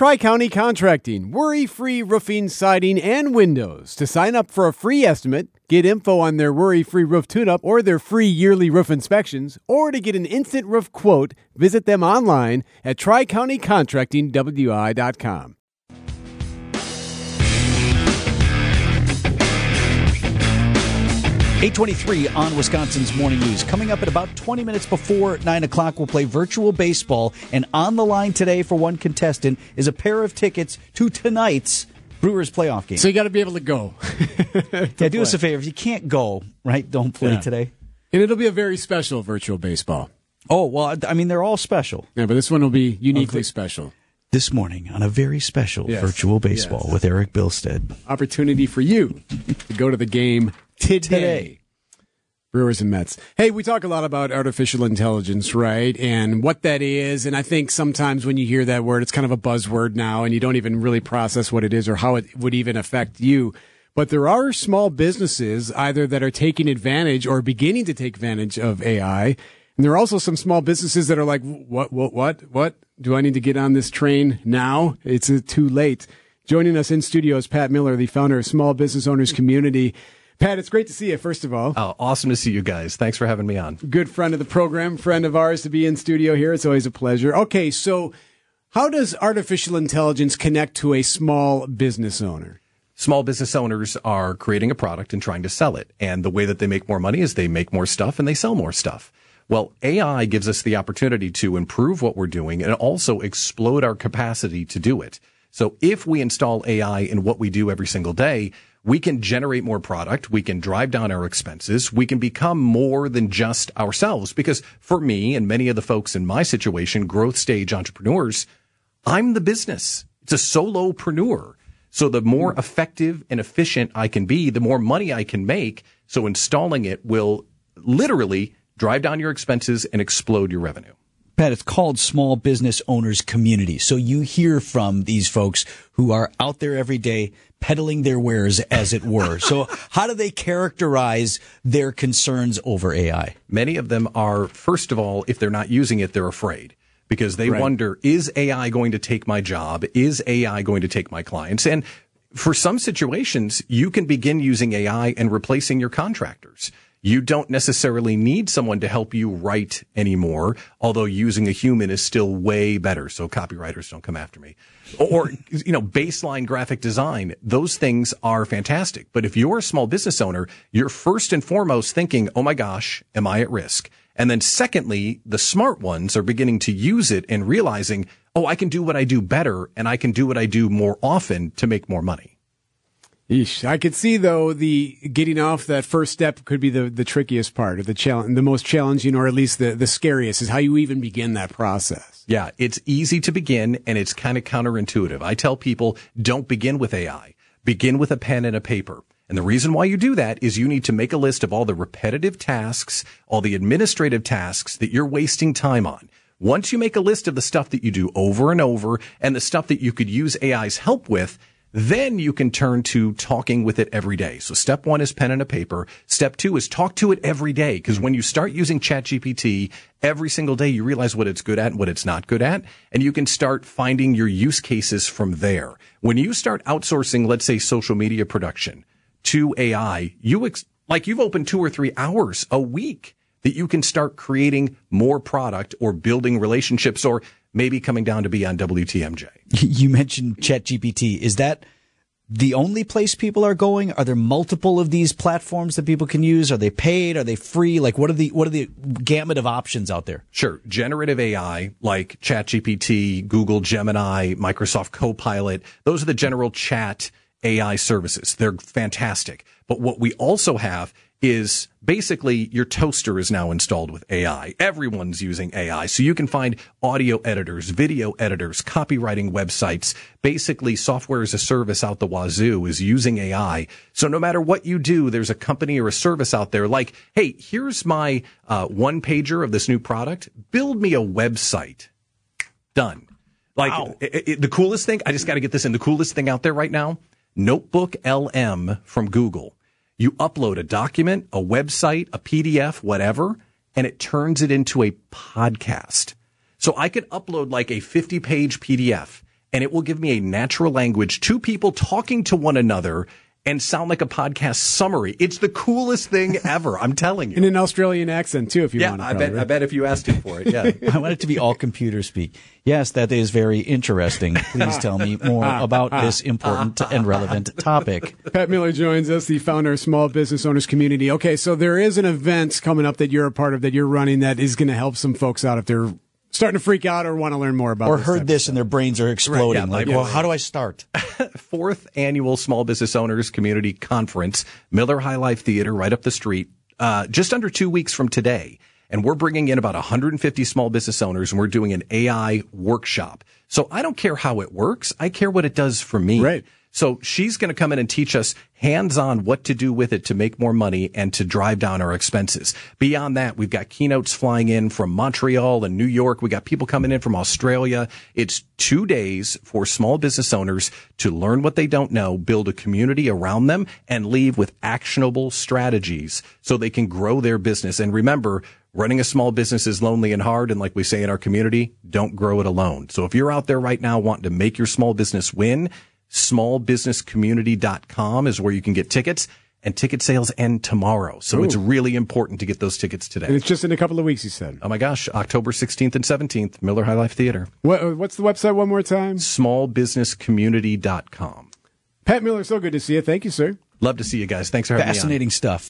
Tri-County Contracting, worry-free roofing, siding, and windows. To sign up for a free estimate, get info on their worry-free roof tune-up or their free yearly roof inspections, or to get an instant roof quote, visit them online at tricountycontractingwi.com. .823 on Wisconsin's Morning News. Coming up at about 20 minutes before 9 o'clock, we'll play virtual baseball. And on the line today for one contestant is a pair of tickets to tonight's Brewers playoff game. So you got to be able to go. Yeah, do us a favor. If you can't go, right, don't play today. And it'll be a very special virtual baseball. Oh, well, I mean, they're all special. Yeah, but this one will be uniquely special. This morning on a very special virtual baseball with Eric Bilstead. Opportunity for you to go to the game today. Brewers and Mets. Hey, we talk a lot about artificial intelligence, right? And what that is. And I think sometimes when you hear that word, it's kind of a buzzword now, and you don't even really process what it is or how it would even affect you. But there are small businesses either that are taking advantage or beginning to take advantage of AI. And there are also some small businesses that are like, what? Do I need to get on this train now? It's too late. Joining us in studio is Pat Miller, the founder of Small Business Owners Community. Pat, it's great to see you, first of all. Oh, awesome to see you guys. Thanks for having me on. Good friend of the program, friend of ours to be in studio here. It's always a pleasure. Okay, so how does artificial intelligence connect to a small business owner? Small business owners are creating a product and trying to sell it. And the way that they make more money is they make more stuff and they sell more stuff. Well, AI gives us the opportunity to improve what we're doing and also explode our capacity to do it. So if we install AI in what we do every single day, we can generate more product. We can drive down our expenses. We can become more than just ourselves. Because for me and many of the folks in my situation, growth stage entrepreneurs, I'm the business. It's a solopreneur. So the more effective and efficient I can be, the more money I can make. So installing it will literally drive down your expenses and explode your revenue. Pat, it's called Small Business Owners Community. So you hear from these folks who are out there every day peddling their wares, as it were. So how do they characterize their concerns over AI? Many of them are, first of all, if they're not using it, they're afraid because they wonder, is AI going to take my job? Is AI going to take my clients? And for some situations, you can begin using AI and replacing your contractors. You don't necessarily need someone to help you write anymore, although using a human is still way better. So copywriters don't come after me. Or, baseline graphic design. Those things are fantastic. But if you're a small business owner, you're first and foremost thinking, oh my gosh, am I at risk? And then secondly, the smart ones are beginning to use it and realizing, oh, I can do what I do better and I can do what I do more often to make more money. Yeesh. I could see, though, the getting off that first step could be the trickiest part, or the most challenging, or at least the scariest, is how you even begin that process. Yeah, it's easy to begin, and it's kind of counterintuitive. I tell people, don't begin with AI. Begin with a pen and a paper. And the reason why you do that is you need to make a list of all the repetitive tasks, all the administrative tasks that you're wasting time on. Once you make a list of the stuff that you do over and over and the stuff that you could use AI's help with, then you can turn to talking with it every day. So step one is pen and a paper. Step two is talk to it every day. Because when you start using ChatGPT every single day, you realize what it's good at and what it's not good at. And you can start finding your use cases from there. When you start outsourcing, let's say, social media production to AI, you've opened 2 or 3 hours a week that you can start creating more product or building relationships or maybe coming down to be on WTMJ. You mentioned ChatGPT. Is that the only place people are going? Are there multiple of these platforms that people can use? Are they paid? Are they free? Like, what are the gamut of options out there? Sure. Generative AI like ChatGPT, Google Gemini, Microsoft Copilot, those are the general chat AI services. They're fantastic. But what we also have is basically your toaster is now installed with AI. Everyone's using AI. So you can find audio editors, video editors, copywriting websites. Basically, software as a service out the wazoo is using AI. So no matter what you do, there's a company or a service out there like, hey, here's my one pager of this new product. Build me a website. Done. Like, wow. The coolest thing, I just got to get this in, the coolest thing out there right now, Notebook LM from Google. You upload a document, a website, a PDF, whatever, and it turns it into a podcast. So I could upload like a 50-page PDF, and it will give me a natural language, two people talking to one another, and sound like a podcast summary. It's the coolest thing ever. I'm telling you. In an Australian accent, too, if you want to. I bet if you asked him for it, yeah. I want it to be all computer speak. Yes, that is very interesting. Please tell me more about this important and relevant topic. Pat Miller joins us, the founder of Small Business Owners Community. Okay, so there is an event coming up that you're a part of, that you're running, that is going to help some folks out if they're starting to freak out or want to learn more about or this heard this and their brains are exploding. Right, well, how do I start? 4th Annual Small Business Owners Community Conference, Miller High Life Theater, right up the street, just under 2 weeks from today. And we're bringing in about 150 small business owners, and we're doing an AI workshop. So I don't care how it works. I care what it does for me. Right. So she's going to come in and teach us hands-on what to do with it to make more money and to drive down our expenses. Beyond that, we've got keynotes flying in from Montreal and New York. We got people coming in from Australia. It's 2 days for small business owners to learn what they don't know, build a community around them, and leave with actionable strategies so they can grow their business. And remember, running a small business is lonely and hard. And like we say in our community, don't grow it alone. So if you're out there right now wanting to make your small business win, smallbusinesscommunity.com is where you can get tickets, and ticket sales end tomorrow. So It's really important to get those tickets today. And it's just in a couple of weeks, you said. Oh my gosh, October 16th and 17th, Miller High Life Theater. What's the website one more time? Smallbusinesscommunity.com. Pat Miller, so good to see you. Thank you, sir. Love to see you guys. Thanks for having me on. Fascinating stuff.